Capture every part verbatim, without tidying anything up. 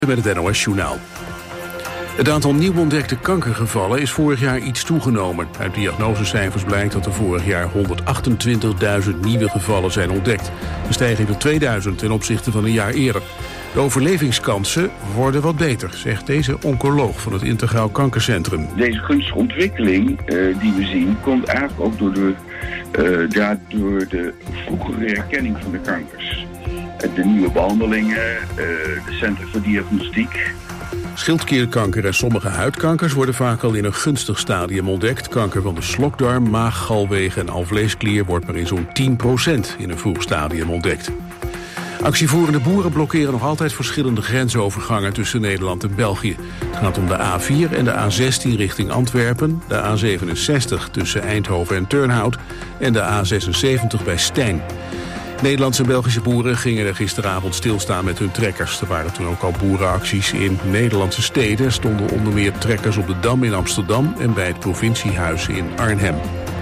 Met het N O S-journaal. Het aantal nieuw ontdekte kankergevallen is vorig jaar iets toegenomen. Uit diagnosecijfers blijkt dat er vorig jaar honderdachtentwintigduizend nieuwe gevallen zijn ontdekt. Een stijging van tweeduizend ten opzichte van een jaar eerder. De overlevingskansen worden wat beter, zegt deze oncoloog van het Integraal Kankercentrum. Deze gunstige ontwikkeling uh, die we zien komt eigenlijk ook door de, uh, ja, door de vroegere herkenning van de kankers. De nieuwe behandelingen, uh, de centra voor diagnostiek. Schildklierkanker en sommige huidkankers worden vaak al in een gunstig stadium ontdekt. Kanker van de slokdarm, maag, galwegen en alvleesklier wordt maar in zo'n tien procent in een vroeg stadium ontdekt. Actievoerende boeren blokkeren nog altijd verschillende grensovergangen tussen Nederland en België. Het gaat om de A vier en de A zestien richting Antwerpen, de A zevenenzestig tussen Eindhoven en Turnhout en de A zesenzeventig bij Stijn. Nederlandse en Belgische boeren gingen er gisteravond stilstaan met hun trekkers. Er waren toen ook al boerenacties in Nederlandse steden. Er stonden onder meer trekkers op de Dam in Amsterdam en bij het provinciehuis in Arnhem.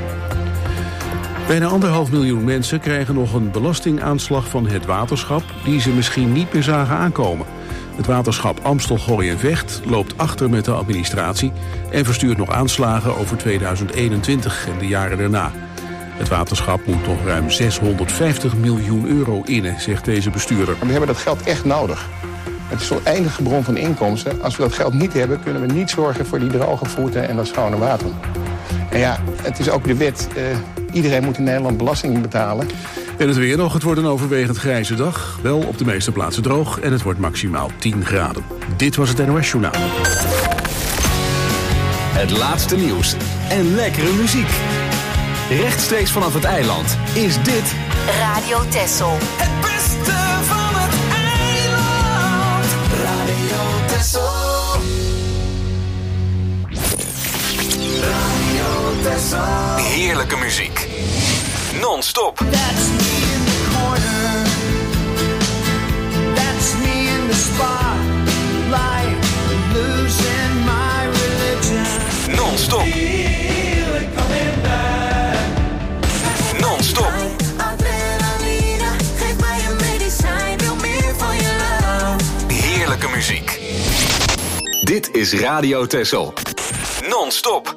Bijna anderhalf miljoen mensen krijgen nog een belastingaanslag van het waterschap die ze misschien niet meer zagen aankomen. Het waterschap Amstel, Gooi en Vecht loopt achter met de administratie en verstuurt nog aanslagen over tweeduizend eenentwintig en de jaren daarna. Het waterschap moet nog ruim zeshonderdvijftig miljoen euro innen, zegt deze bestuurder. We hebben dat geld echt nodig. Het is zo'n eindige bron van inkomsten. Als we dat geld niet hebben, kunnen we niet zorgen voor die droge voeten en dat schone water. En ja, het is ook de wet. Uh, iedereen moet in Nederland belasting betalen. En het weer nog. Het wordt een overwegend grijze dag. Wel op de meeste plaatsen droog en het wordt maximaal tien graden. Dit was het N O S-journaal. Het laatste nieuws en lekkere muziek. Rechtstreeks vanaf het eiland is dit Radio Texel. Het beste van het eiland. Radio Texel. Radio Texel. Heerlijke muziek. Non-stop. That's me in the corner. That's me in the spotlight. Losing my religion. Non-stop. Feel it coming back. Non-stop. Adrenaline, geef mij een medicijn, wil meer van je love. Heerlijke muziek. Dit is Radio Texel. Non-stop.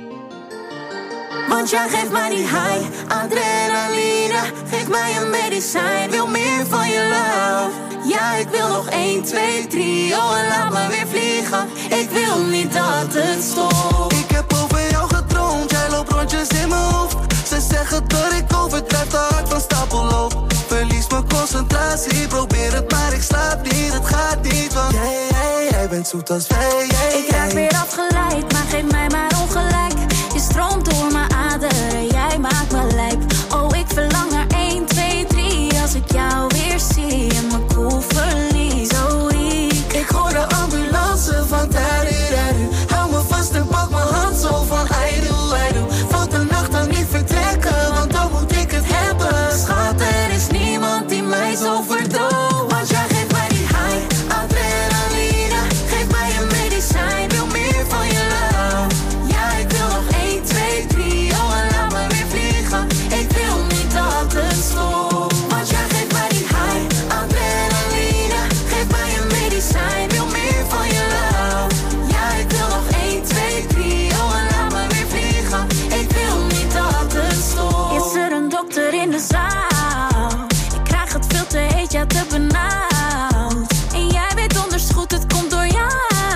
Want jij geeft mij die high, adrenaline, geef mij een medicijn, wil meer van je love. Ja, ik wil nog één, twee, drie, oh en laat me weer vliegen. Ik wil niet dat het stopt. Ik heb over jou gedroomd, jij loopt rondjes in mijn hoofd. Ze zeggen dat ik overdrijf, de hart van stapel loop. Verlies mijn concentratie, probeer het maar ik slaap niet, het gaat niet. Want jij, jij, jij bent zoet als wij, jij, Ik raak weer afgeleid, maar geef mij maar ongelijk. Je stroomt door mijn aderen, jij maakt me lijp. Oh, ik verlang naar één, twee, drie. Als ik jou weer zie en me koel verlies. Zo ik. Ik hoor de ambulance van tariru. Hou me vast en pak mijn hand zo van I do, I do. Valt de nacht dan niet vertrekken, want dan moet ik het hebben. Schat, er is niemand die mij zo verdooft. Want jij geeft mij die high, adrenaline, geef mij een medicijn, wil meer van je love. Ja, ik wil nog één, twee, drie, oh en laat me weer vliegen. Ik wil niet dat het stopt. Want jij geeft mij die high, adrenaline, geef mij een medicijn, wil meer van je love. Ja, ik wil nog één, twee, drie, oh en laat me weer vliegen. Ik wil niet dat het stopt. Is er een dokter in de zaal? Ik krijg het veel te heet, ja te benauwd. En jij weet donders goed, het komt door jou.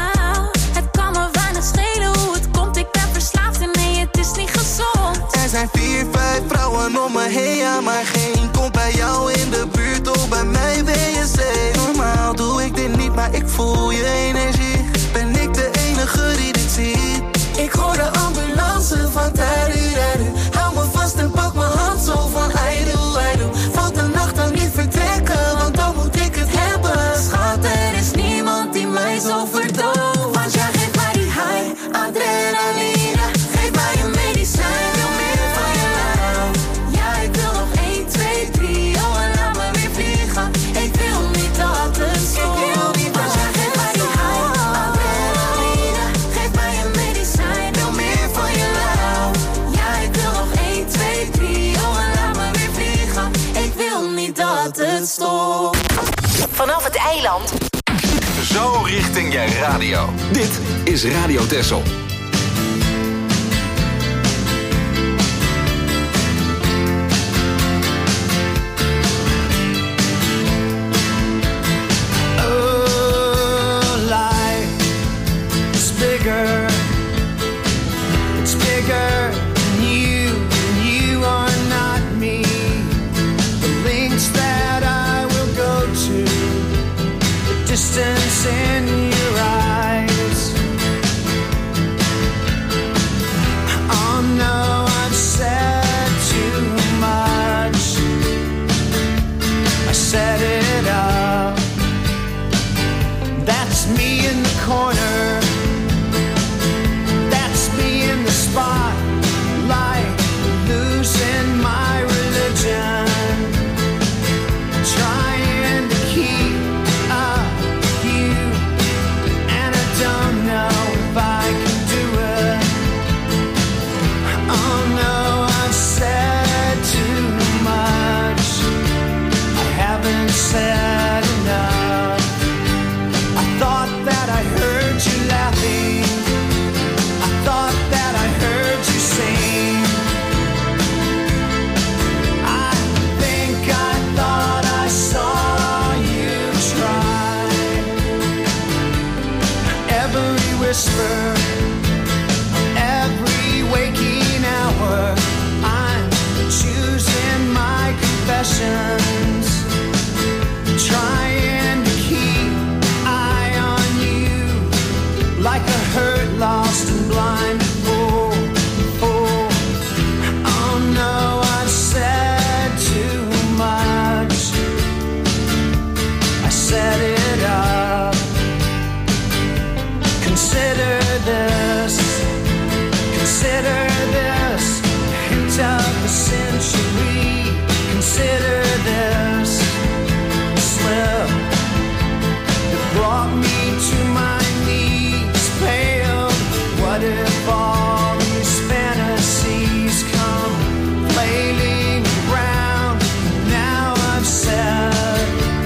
Het kan me weinig schelen hoe het komt, ik ben verslaafd en nee, het is niet gezond. Er zijn vier, vijf vrouwen om me heen, ja maar geen komt bij jou in de buurt, oh bij mij ben je safe. Normaal doe ik dit niet, maar ik voel je energie. Ben ik de enige die dit ziet? Ik hoor de ambulance van tariru. Hou me vast en pak mijn hand zo van I do, I do. Valt de nacht dan niet vertrekken, want dan moet ik het hebben. Schat, er is niemand die mij zo verdooft. Want jij geeft mij die high, adrenaline, geef mij een medicijn, wil meer van je love. Ja, ik wil nog één, twee, drie, oh en laat me weer vliegen. Ik wil niet dat het stopt. Want jij geeft mij die high, adrenaline, geef mij een medicijn, wil meer van je love. Ja, ik wil nog één, twee, drie, oh en laat me weer vliegen. Ik wil niet dat het stopt. Vanaf het eiland Zo richting je radio. Dit is Radio Texel. Distance in your eyes. Oh no, I've said too much. I set it up. That's me in the corner. That's me in the spotlight, losing my religion. Trying to keep up. Don't know if I can do it. Oh no, I've said too much. I haven't said enough. I thought that I heard you laughing. I thought that I heard you sing. I think I thought I saw you try. Every whisper, every waking hour, I'm choosing my confessions, trying to keep eye on you, like a hurt, lost and blind fool. Oh, oh no, I've said too much. I set it up. Consider this, consider this, hint of the century. Consider this slip that brought me to my knees, pale. What if all these fantasies come flailing around? Now I've said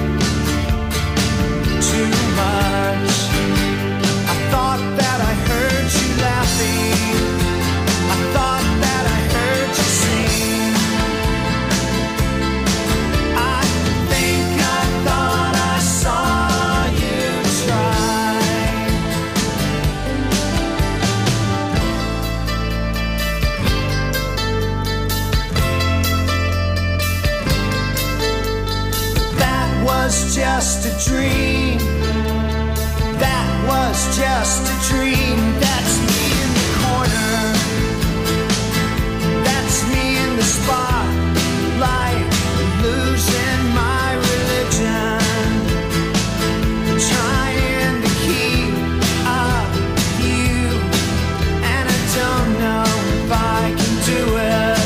too much. I thought that I heard you laughing. I thought that I heard you sing. I think I thought I saw you try. That was just a dream. That was just a dream. That's me in the corner. That's me in the spotlight, losing my religion. Trying to keep up with you, and I don't know if I can do it.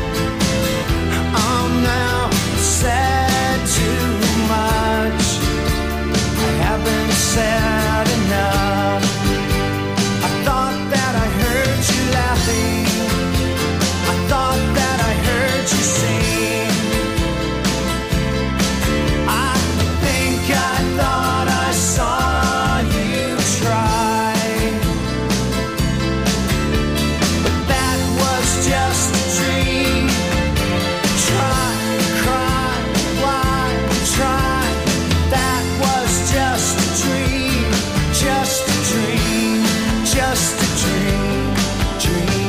Oh no, I said too much. I haven't said enough. I thought that I heard you laughing. I thought that I heard you sing. I think I thought I saw you try. But that was just a dream. Try, cry, why, try. That was just a dream, just a dream, just a dream, dream.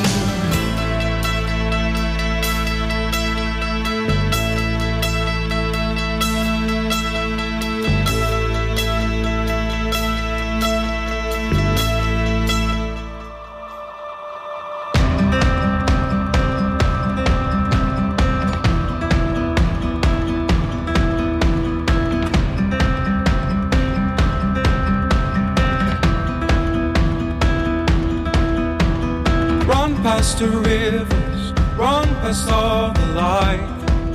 Run past the rivers, run past all the light.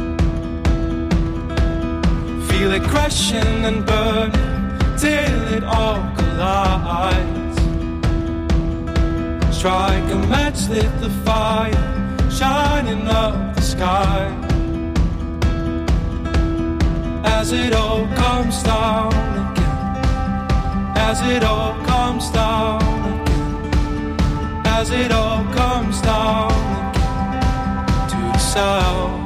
Feel it crashing and burning till it all collides. Strike a match, lit the fire, shining up the sky. As it all comes down again, as it all comes down again, as it all comes down again to the sound.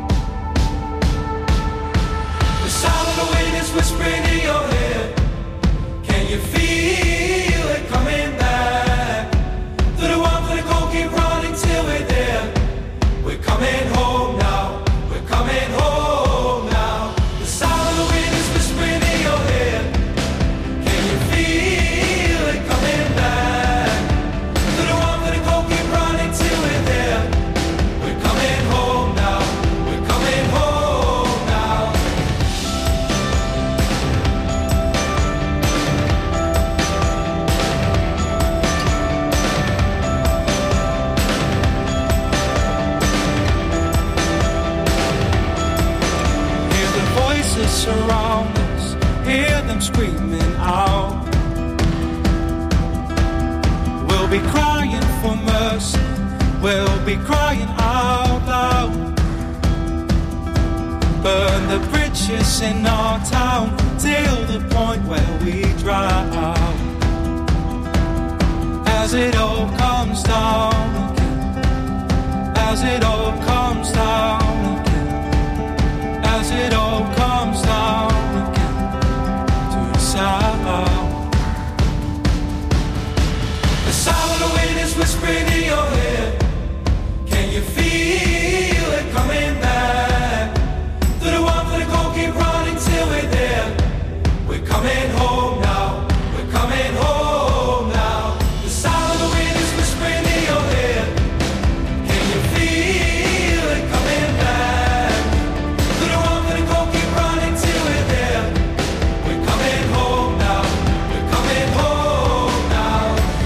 The sound of the wind is whispering in your head. Can you feel it coming back? Through the warmth of the cold, keep running till we're there. We're coming home now, we're coming home now. The sound of the wind is whispering in your head. Can you feel it coming back? Through the warmth of the cold, keep running till we're there. We're coming home now, we're coming home now. Hear the voices surround us, hear them screaming out. We'll be crying for mercy, we'll be crying out loud. Burn the bridges in our town till the point where we drown. As it all comes down again, as it all comes down again, as it all comes down again to the sound. The sound of the wind is whispering in your head. Can you feel it coming back? Through the warmth of the cold, keep running till we're there. We're coming home now, we're coming home now. The sound of the wind is whispering in your head. Can you feel it coming back? Through the warmth of the cold, keep running till we're there. We're coming home now, we're coming home now.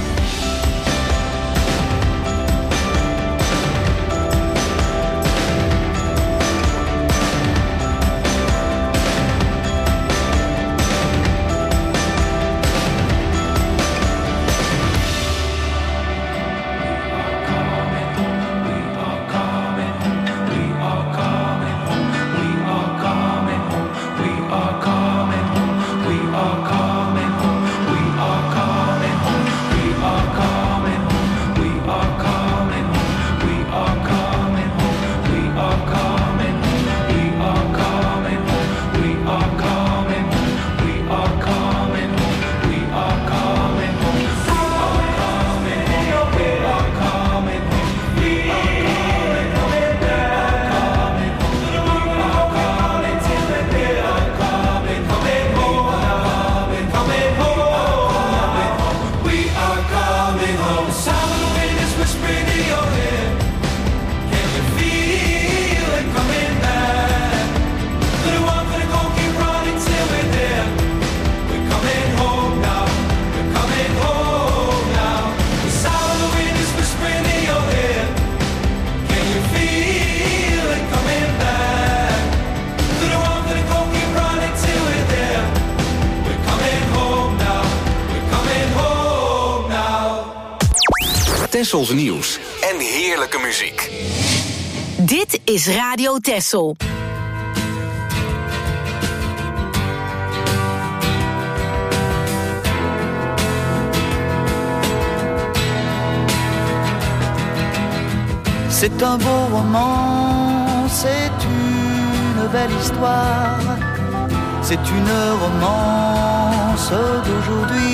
Tessels nieuws en heerlijke muziek. Dit is Radio Tessel. C'est un beau roman, c'est une belle histoire, c'est une romance d'aujourd'hui.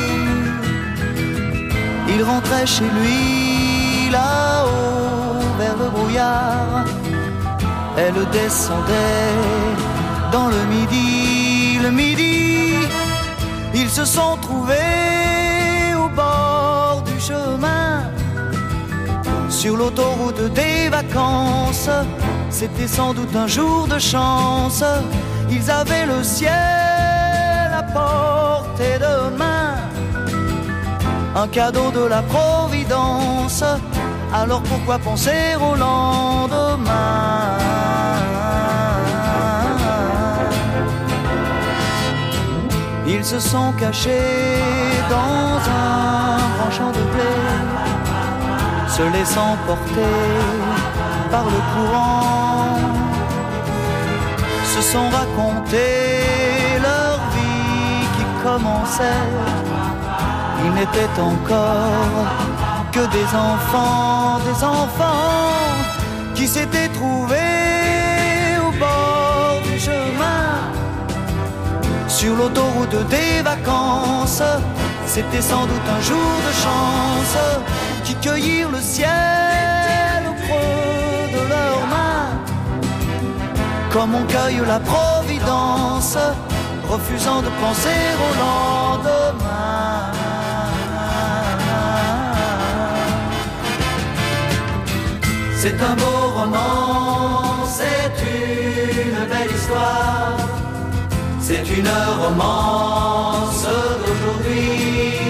Il rentrait chez lui, là-haut, vers le brouillard. Elle descendait dans le midi, le midi. Ils se sont trouvés au bord du chemin, sur l'autoroute des vacances. C'était sans doute un jour de chance. Ils avaient le ciel à portée de main, un cadeau de la Providence. Alors pourquoi penser au lendemain? Ils se sont cachés dans un grand champ de blé, se laissant porter par le courant, se sont racontés leur vie qui commençait, ils n'étaient encore que des enfants, des enfants qui s'étaient trouvés au bord du chemin, sur l'autoroute des vacances. C'était sans doute un jour de chance, qui cueillirent le ciel au creux de leurs mains, comme on cueille la providence, refusant de penser au lendemain. C'est un beau roman, c'est une belle histoire, c'est une romance d'aujourd'hui.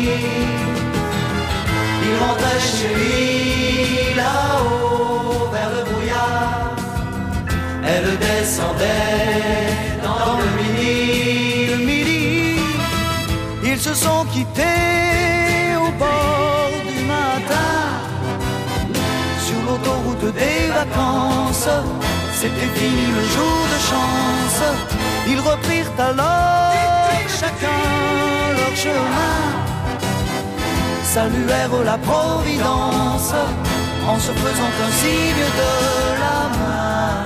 Il rentrait chez lui là-haut vers le brouillard, elle descendait dans le midi, le midi. Ils se sont quittés au bord du matin, sur l'autoroute des vacances. C'était fini le jour de chance. Ils reprirent alors chacun leur chemin, saluèrent la providence en se faisant un signe de la main.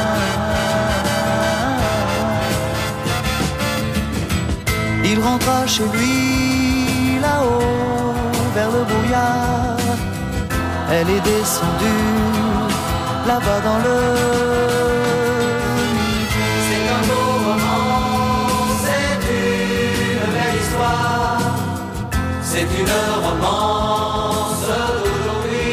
Il rentra chez lui là-haut vers le brouillard, elle est descendue là-bas dans le midi. C'est un beau roman, c'est une belle histoire, c'est une romance d'aujourd'hui.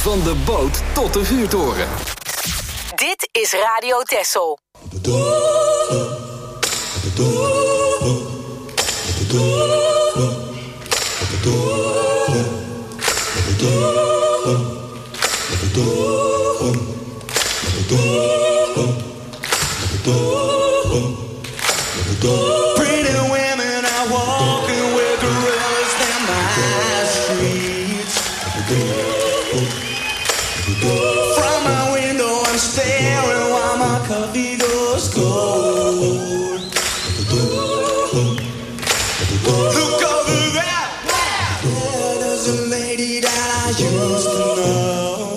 Van de boot tot de vuurtoren. Dit is Radio Texel. Pretty women are walking with gorillas down my streets. From my window I'm staring while my coffee goes cold. Look over there, there, there's a lady that I used to know.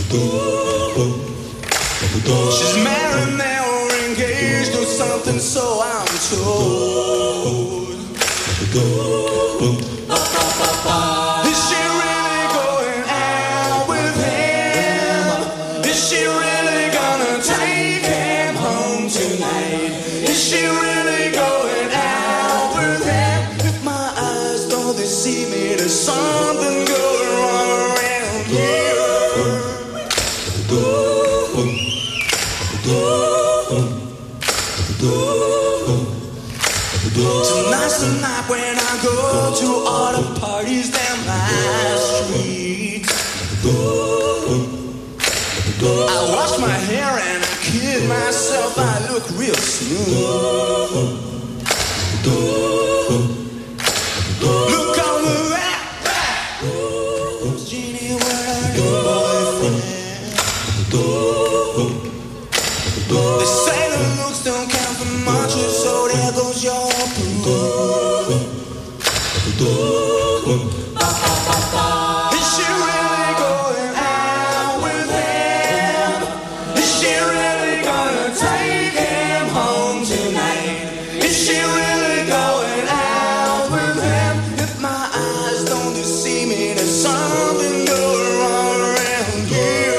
She's married now or engaged or something, so I'm told. Is she really going out with him? Is she really gonna take him home tonight? Is she really going out with him? If my eyes don't deceive me, there's something going wrong around here. Tonight's the night when I go to all the parties down my street. I wash my hair and I kid myself, I look real smooth. Look over there, Jeannie, where are your boyfriend? They say the looks don't count for much, so there goes your proof. Is she really going out with him? Is she really gonna take him home tonight? Is she really going out with him? If my eyes don't deceive me, there's something going wrong around here.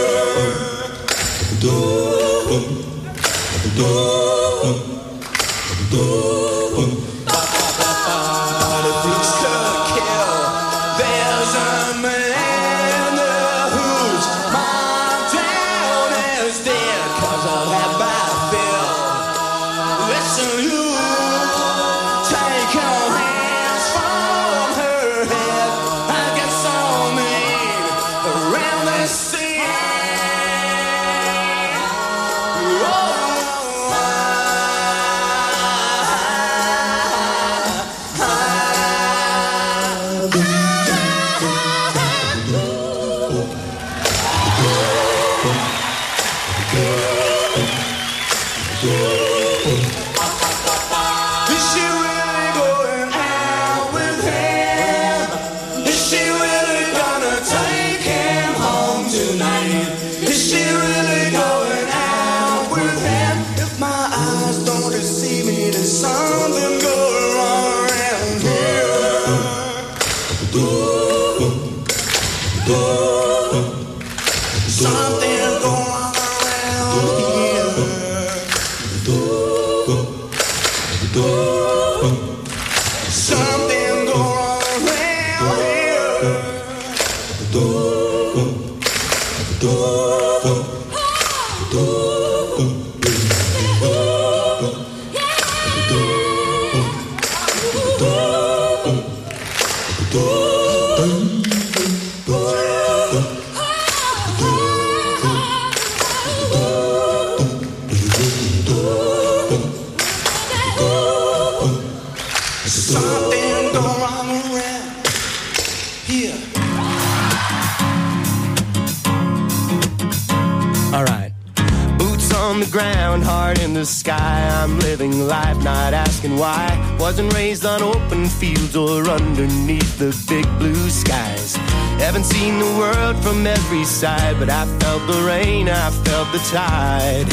Wasn't raised on open fields or underneath the big blue skies. Haven't seen the world from every side, but I felt the rain, I felt the tide.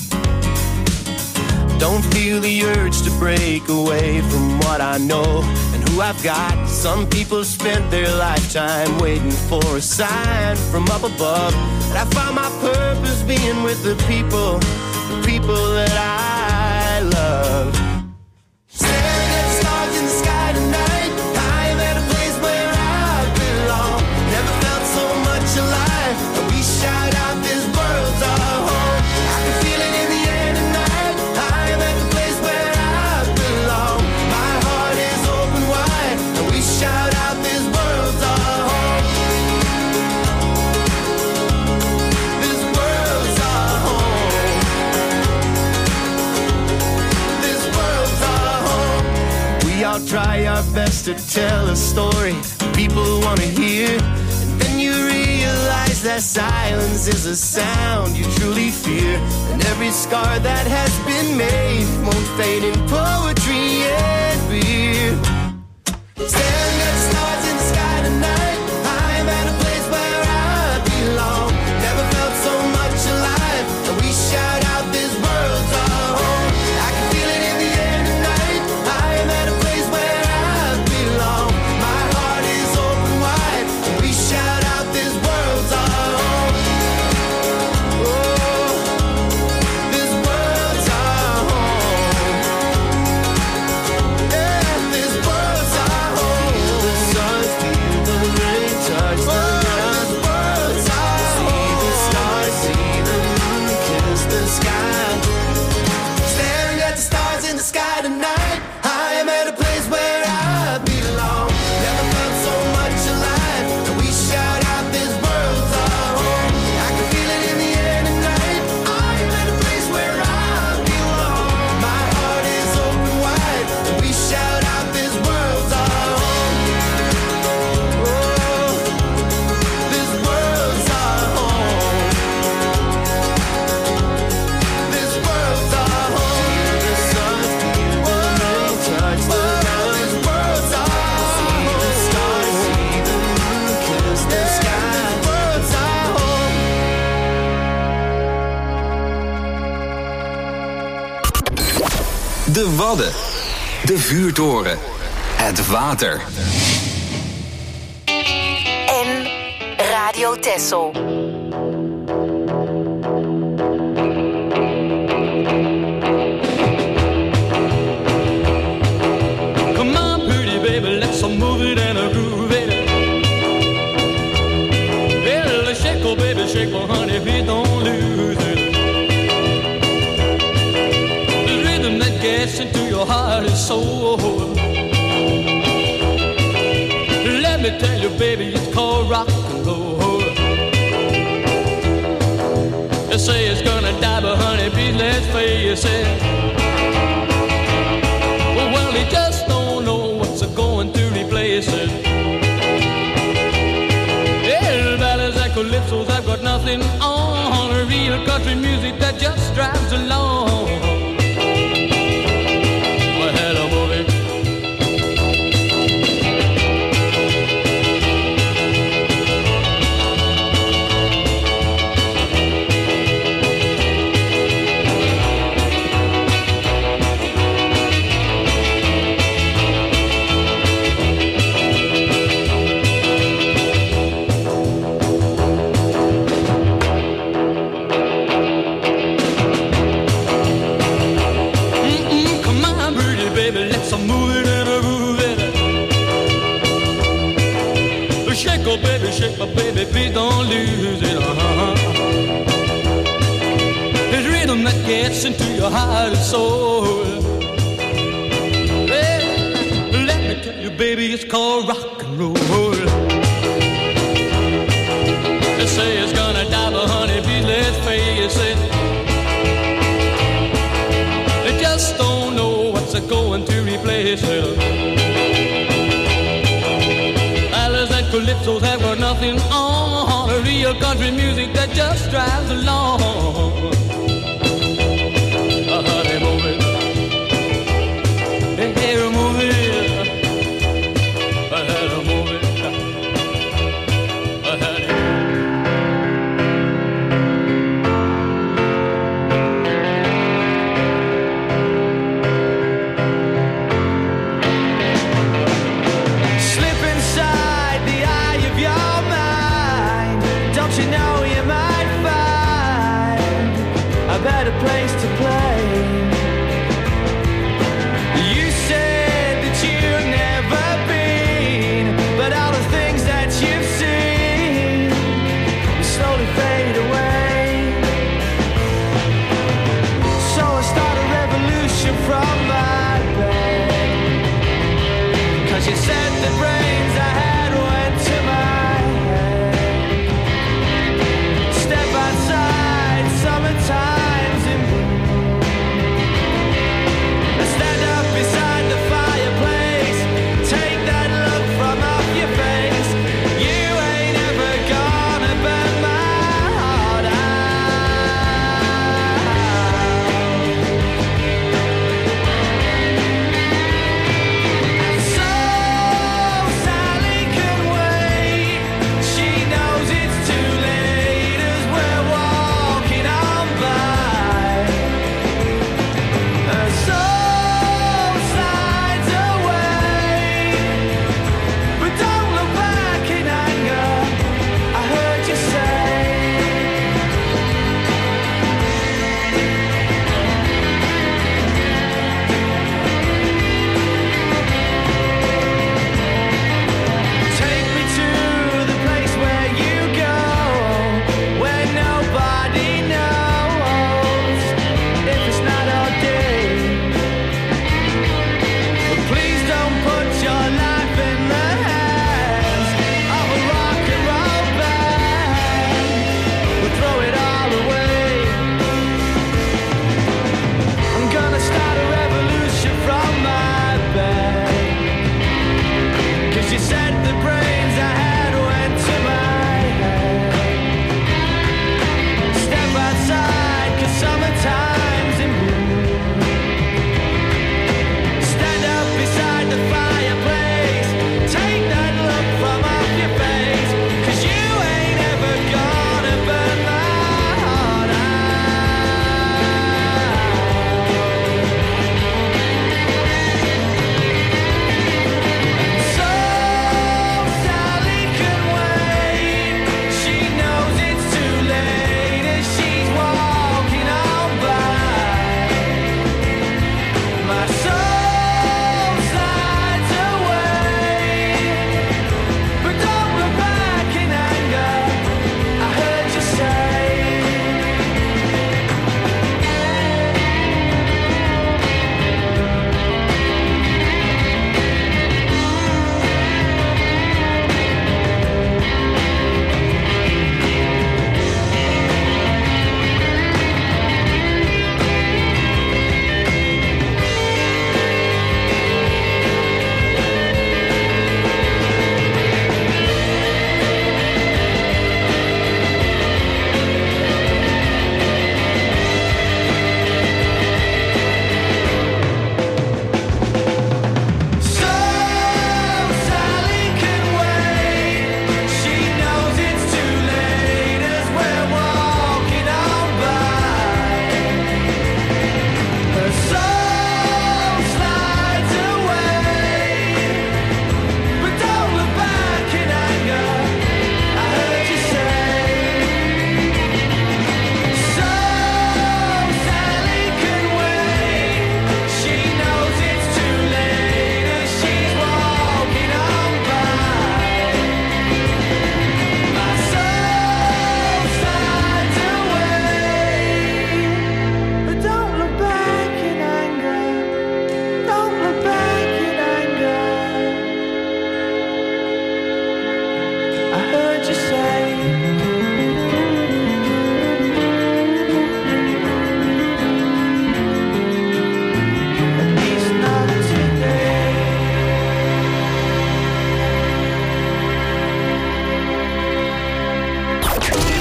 Don't feel the urge to break away from what I know and who I've got. Some people spent their lifetime waiting for a sign from up above. And I found my purpose being with the people, the people that I love. Alive, and try our best to tell a story people want to hear. And then you realize that silence is a sound you truly fear. And every scar that has been made won't fade in poetry and beer. Staring at the stars in the sky tonight, I'm at a place where I belong. Never felt so much alive, and we shout out this world's our home. I can feel it in the air tonight, I'm at a place where I belong. My heart is open wide, and we shout out this world's our home. Oh, this world's our home. Yeah, this world's our home. The sun, feel the rain, touch the ground. This world's our home. See the stars, see the moon, kiss the sky. Staring at the stars in the sky tonight, I am at a place where I belong. Never felt so much alive, and we shout out this world's our home. I can feel it in the air tonight, I am at a place where I belong. My heart is open wide, and we shout out this world's our home. Oh, this world's our home. This world's our home. The sun, feel the rain, touch the ground. This world's our home. See the stars, see the moon, kiss the sky. This world's our home. De Wadden. De vuurtoren. Het water. En Radio Texel. Come on, pretty baby, let's move it and a groove it. Well, shake, oh baby, shake, oh honey, please don't lose it. The rhythm that gets into your heart is so. Let me tell you, baby, it's called rock and roll. They say it's gonna die, but honey, please let's face it. Well, they just don't know what's going to replace it. Yeah, ballads and calypsos, I've got nothing on. Real country music that just drives along. Well, hello, movie. Shake, oh baby, shake, oh baby, please don't lose it. Uh-huh. It's rhythm that gets into your heart and soul. Well, let me tell you, baby, it's called rock and roll. They say it's gonna die, but honey, please let's face it. They just don't know what's going to replace it. Calypsos have got nothing on. A real country music that just drives along. Uh, honey, move it. Hey, hey, move it. Uh, honey, move it. Uh, honey. You know you might find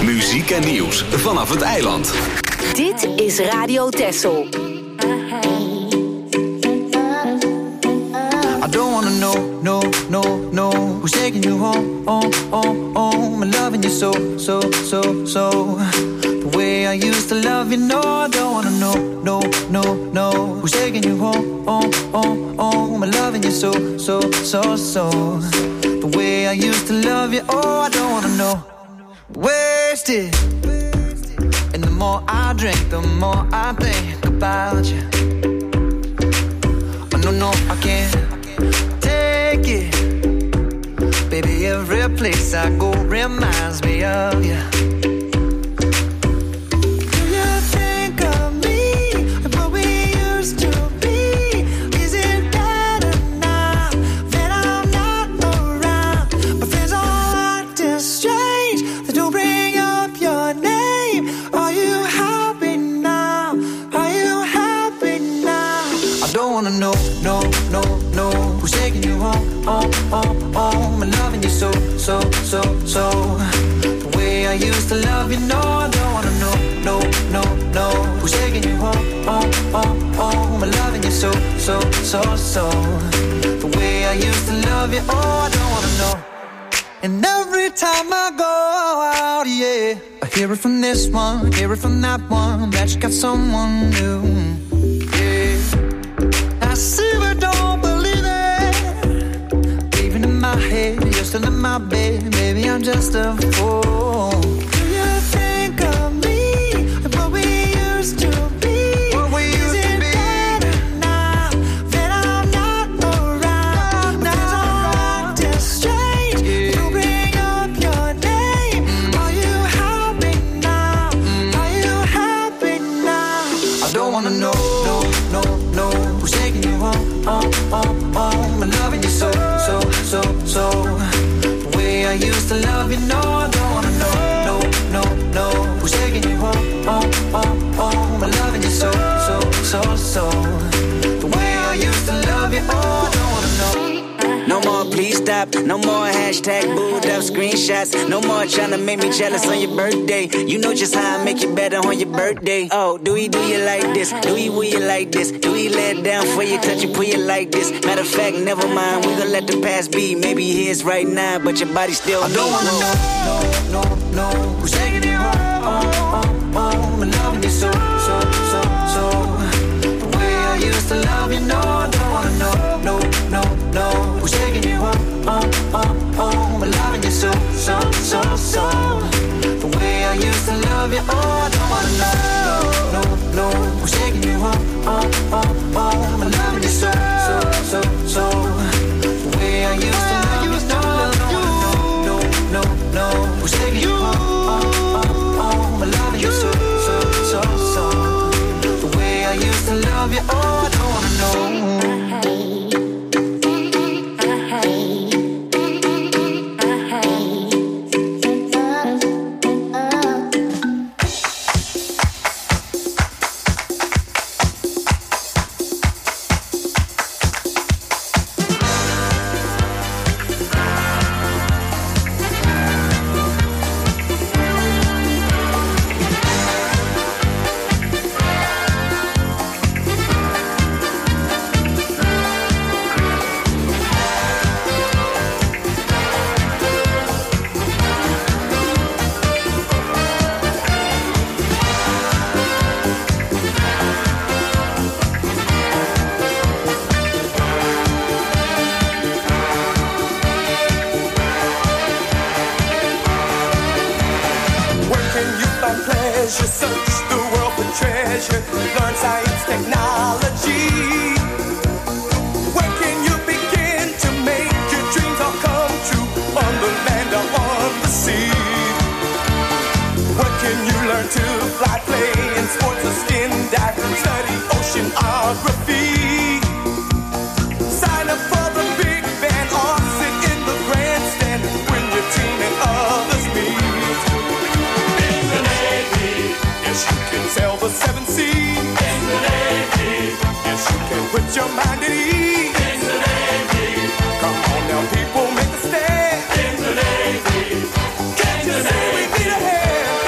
Muziek en nieuws vanaf het eiland. Dit is Radio Texel. I don't wanna know, no, no, no, who's taking you home, oh, oh, oh, I'm loving you so, so, so, so, the way I used to love you, no, I don't wanna know, no, no, no, who's taking you home, oh, oh, oh, I'm loving you so, so, so, so, the way I used to love you, oh, I don't wanna know, wasted, and the more I drink, the more I think about you, oh, no, no, I can't take it. Baby, every place I go reminds me of you. Do you think of me and what we used to be? Is it better now that I'm not around? My friends all acting strange. They don't bring up your name. Are you happy now? Are you happy now? I don't wanna know, no, no, no, who's taking you home, oh, oh, oh, I'm loving you so, so, so, so, the way I used to love you, no, I don't wanna know, no, no, no, who's taking you home, oh, oh, oh, I'm loving you so, so, so, so, the way I used to love you, oh, I don't wanna know, and every time I go out, yeah, I hear it from this one, hear it from that one, that you got someone new, yeah, I see but don't believe it. Even in my head, you're still in my bed. Maybe I'm just a fool. Do you think of me and what we used to be? What we used to be. Is it better now that I'm not around? Now I'm acting strange. Yeah. You bring up your name. Mm. Are you happy now? Mm. Are you happy now? I don't wanna know, no, no, no, who's taking you home, oh, oh, oh, I'm loving you so, so, so, so, the way I used to love you, no, I don't wanna know, no, no, no, who's taking you home, oh, oh, oh, I'm loving you so, so, so, so, the way I used to love you, oh, I don't wanna know. No more please stop, no more hashtag booed up screenshots. No more trying to make me jealous on your birthday. You know just how I make you better on your birthday. Oh, do we do you like this? Do we will you like this? Do we lay it down for you, touch you, pull you like this? Matter of fact, never mind, we gon' let the past be. Maybe here's right now, but your body still I don't wanna know, no, no, no, who's taking you home, oh, oh, oh, I'm loving you so, so, so, so, the way I used to love you, no, I don't wanna know, no, no, no, who's taking you home, oh, oh, oh, I'm loving you so, so, so, so, the way I used to love you, oh, I don't wanna know, no, no, no, who's taking you home, oh, oh, oh, I'm loving you so, so, so, so, the way I used to love you, no, no, no, no, no, who's taking you home, oh, oh, oh, I'm loving you so, so, so, so, the way I used to love you, oh, I don't wanna know. People make a stand in the Navy. Can't you say we need a hand?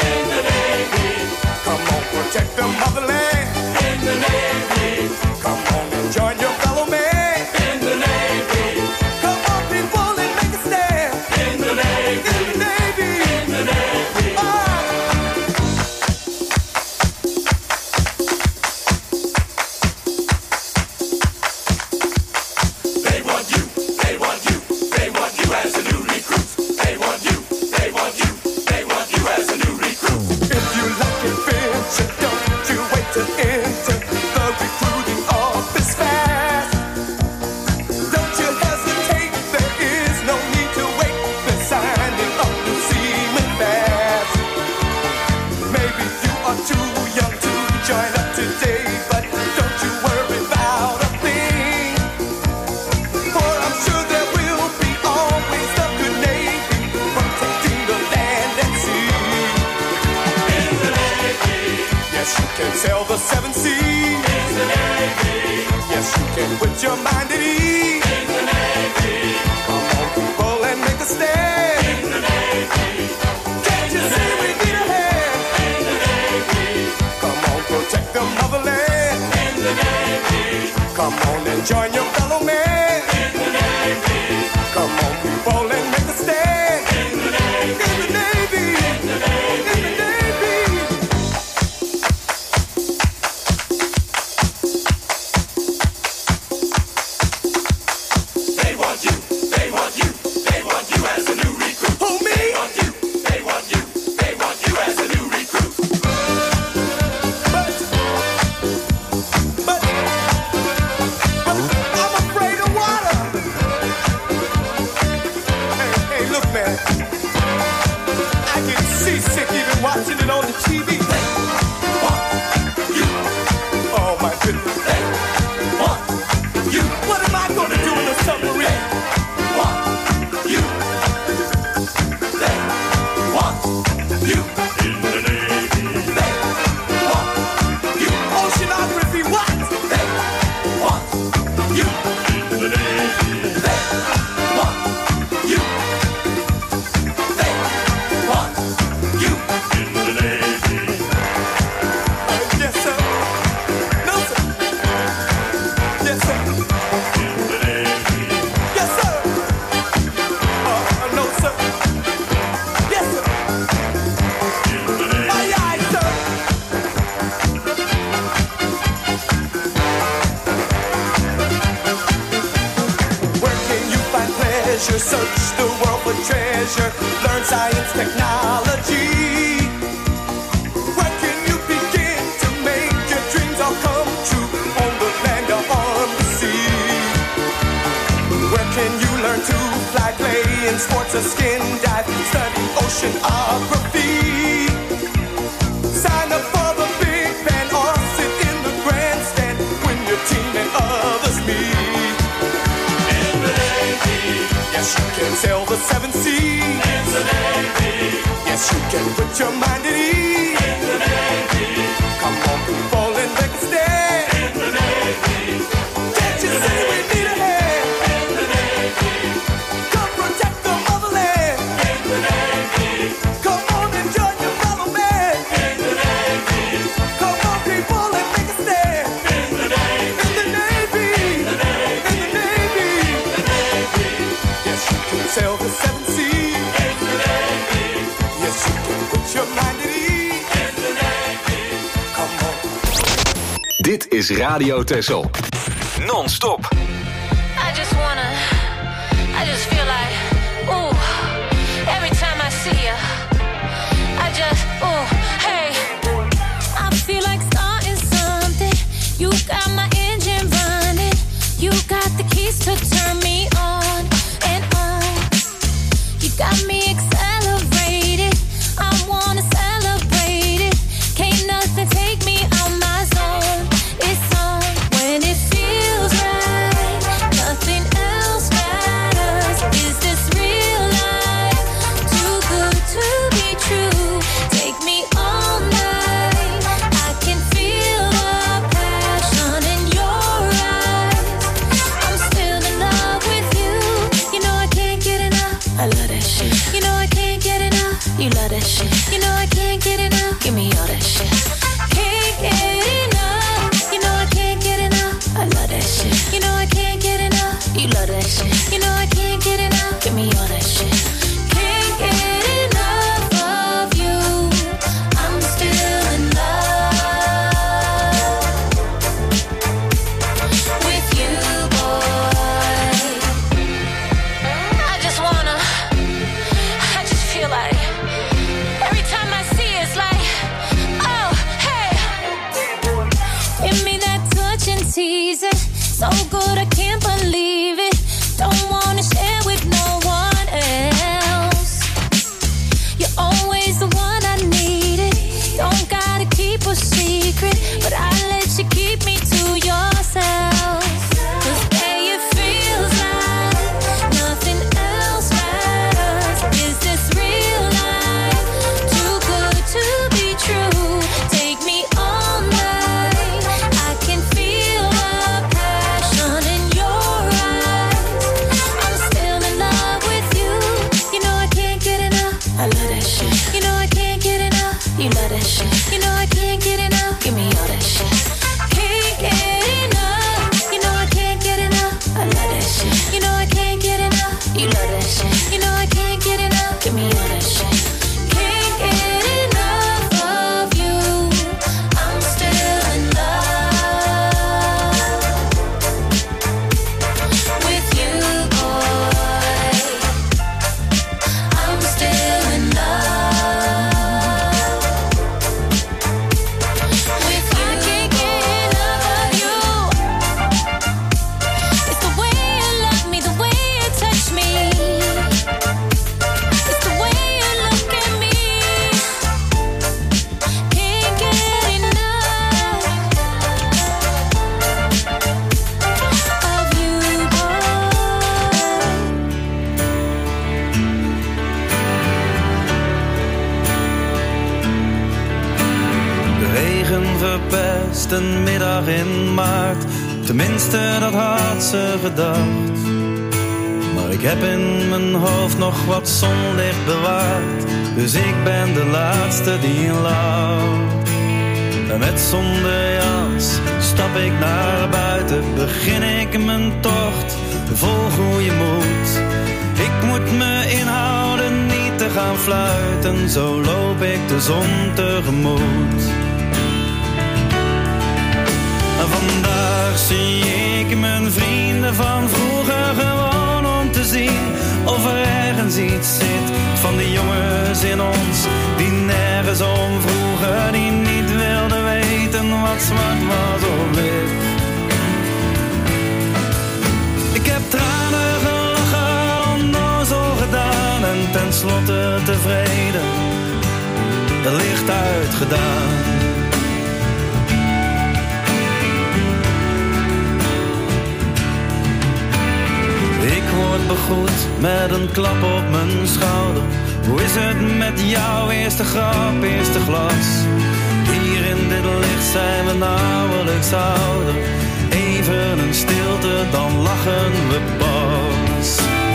can sail the seven seas. In the Navy. Yes, you can put your mind at ease. In the Navy. Come on, people, and make a stand. In the Navy. Can't you see we need a hand? In the Navy. Come on, protect the motherland. In the Navy. Come on and join your fellow man. In the Navy. Come on, people, and make a stand. In the Navy. In the Navy. In the Navy. In the Navy. Watching it on the T V. They want you. Oh my goodness. They want you. What am I gonna do in the submarine? They want you. They want you. In the Navy. They want you. Oceanography, what? They want you. In the Navy. They want you. They want you. Yes, sir. No, sir. Yes, sir. In the Navy. Yes, sir. Uh, no, sir. Yes, sir. In the Navy. Aye, aye, sir. Where can you find pleasure? Search the world for treasure. Learn science, technology. To fly, play in sports or skin dive, study oceanography. Sign up for the big band or sit in the grandstand when your team and others meet. In the Navy. Yes, you can sail the seven seas. In the Navy. Yes, you can put your mind at ease. In the Navy. Come on, people, and make a stand. In the Navy. Can't you see we need a hand? Sail the seven seas. In the Navy. Yes, you can put your mind at ease. In the Navy. Come on. Dit is Radio Texel. Non-stop. I just wanna, I just feel like, ooh, every time I see you, I just, ooh, hey. I feel like starting something. You got my engine running. You got the keys to turn me on and on. You got me accelerated. I wanna celebrate it. Can't nothing take me out my zone. It's on when it feels right. Nothing else matters. Is this real life? Too good to be true. Take me all night. I can feel the passion in your eyes. I'm still in love with you. You know I can't get enough. I love that shit. You know I can't get enough. You love that shit. You know I can't get enough. Give me all that shit. Can't get enough. You know I can't get enough. I love that shit. You know I can't get enough. You love that shit. You know I can't get enough. Give me all that shit. Can't get enough of you. I'm still in love with you, boy. I just wanna, I just feel like every time I see you, it's like, oh, hey. Give me that touch and tease it. So good I can't believe it. Don't wanna share with no one else. You're always the one I needed. Don't gotta keep a secret, but I let you keep me to yourself. 'Cause babe, it feels like nothing else matters. Is this real life? Too good to be true. Take me all verpest, een middag in maart. Tenminste, dat had ze gedacht. Maar ik heb in mijn hoofd nog wat zonlicht bewaard. Dus ik ben de laatste die lacht. En met zonder jas stap ik naar buiten. Begin ik mijn tocht, vol goede moed. Ik moet me inhouden niet te gaan fluiten. Zo loop ik de zon tegemoet. En vandaag zie ik mijn vrienden van vroeger gewoon om te zien of er ergens iets zit van die jongens in ons die nergens om vroegen, die niet wilden weten wat zwart was of wit. Ik heb tranen gelachen, onnozel gedaan en tenslotte tevreden, het licht uitgedaan. Ik word begroet met een klap op mijn schouder. Hoe is het met jou? Eerste grap, eerste glas. Hier in dit licht zijn we nauwelijks ouder. Even een stilte, dan lachen we pas.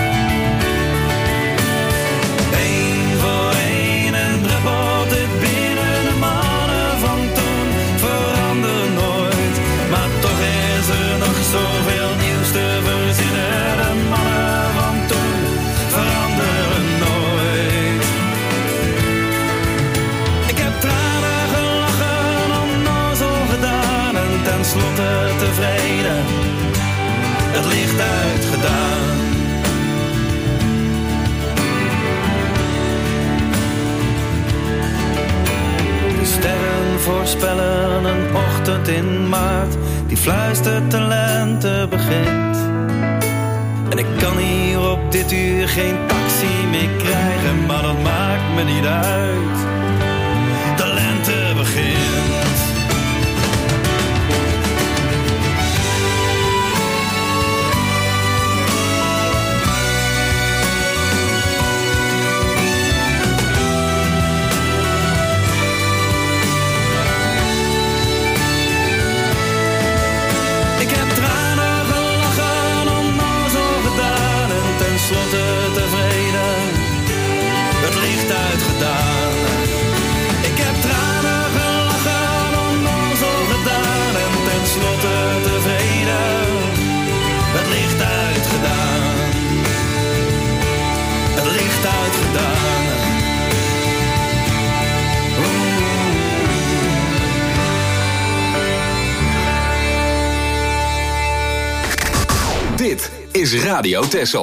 Eén voor één en druppelt het binnen. De mannen van toen veranderen nooit. Maar toch is er nog zoveel nieuws te verzinnen. De mannen van toen veranderen nooit. Ik heb tranen gelachen, onnozel gedaan en tenslotte tevreden, het licht uitgedaan. De sterren voorspellen een ochtend in maart, die fluistert de lente begint. En ik kan hier op dit uur geen taxi meer krijgen, maar dat maakt me niet uit. De lente begint. Tenslotte tevreden, het licht uitgedaan. Ik heb tranen gelachen, onnozel gedaan en tenslotte tevreden, het licht uitgedaan. Het licht uitgedaan. Oeh. Dit is Radio Texel.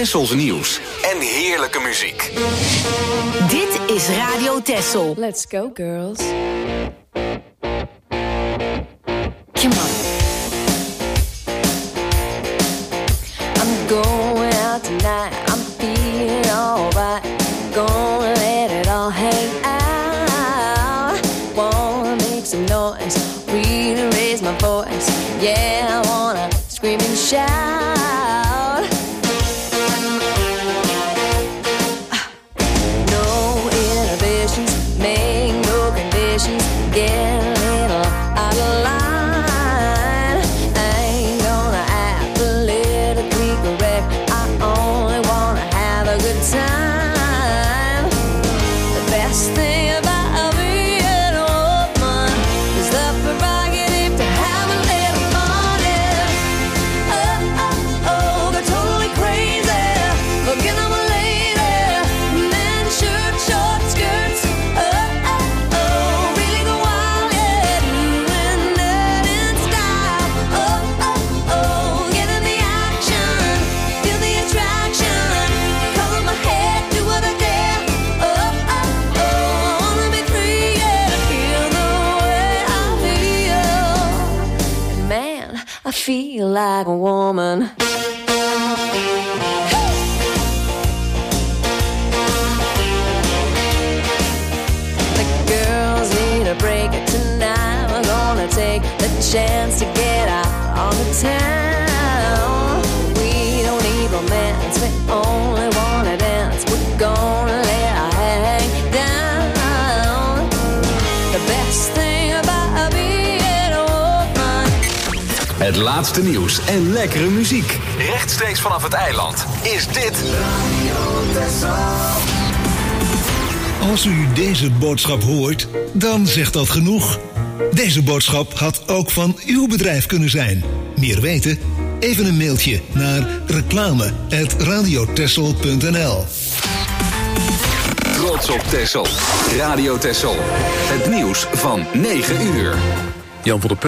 Tessels nieuws en heerlijke muziek. Dit is Radio Tessel. Let's go, girls. Come on. I'm going out tonight. I'm feeling alright. Gonna let it all hang out. Wanna make some noise, really raise my voice. Yeah, I wanna scream and shout. No inhibitions, make no conditions. Get a little out of line. I ain't gonna act politically correct. I only wanna have a good time. The best thing about being a woman is the prerogative to have a little fun. Yeah. Oh, oh, oh, they're totally crazy. Forget I'm a lady. Men, shirt, short skirts. Oh, oh, oh, really go wild, yeah. Doing that in style. Oh, oh, oh, get in the action. Feel the attraction. Cover my head, do what I dare. Oh, oh, oh, I wanna be free, yeah. Feel the way I feel. And man, I feel like a woman. The girls need a break tonight. We're gonna take the chance to get out on the town. We don't need romance, we only wanna dance. We're gonna let our hair hang down. The best thing about being a woman. Het laatste nieuws en lekkere muziek. Rechtstreeks vanaf het eiland is dit Als u deze boodschap hoort, dan zegt dat genoeg. Deze boodschap had ook van uw bedrijf kunnen zijn. Meer weten? Even een mailtje naar reclame at radiotessel punt n l. Trots op Tessel. Radio Tessel. Het nieuws van negen uur. Jan van der